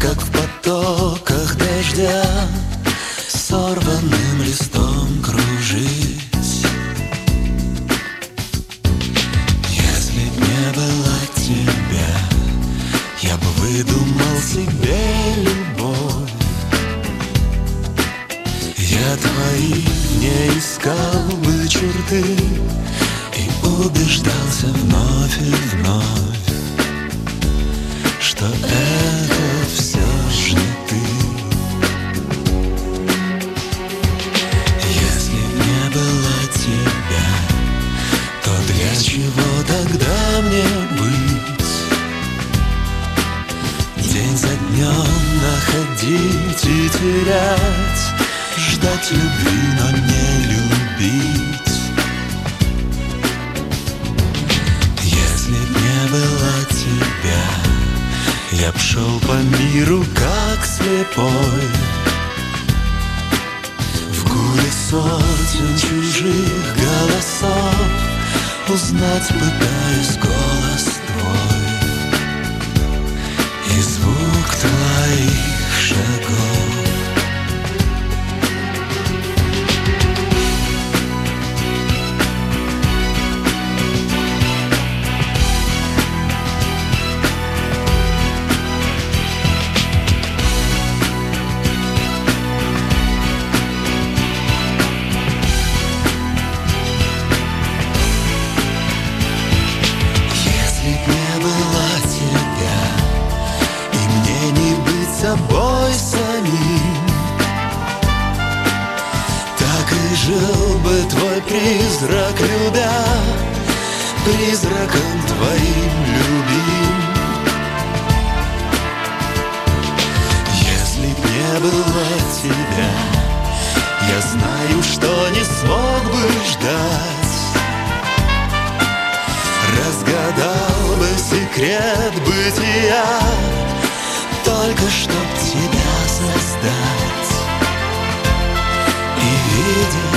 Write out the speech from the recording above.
как в потоках дождя, сорванным листом кружить. Если б не было тебя, я бы выдумал себе любовь. Я твои не искал бы черты и убеждался вновь и вновь, что это все ж не ты. Если б не было тебя, то для чего тогда мне быть? День за днем находить и терять, ждать любви, но не любить. Если б не было тебя, я б шел по миру как слепой, в гуле сотен чужих голосов узнать пытаюсь голос твой и звук твоих шагов. Собой самим, так и жил бы твой призрак, любя, призраком твоим любим. Если б не было тебя, я знаю, что не смог бы ждать, разгадал бы секрет бытия, только чтоб тебя создать и видеть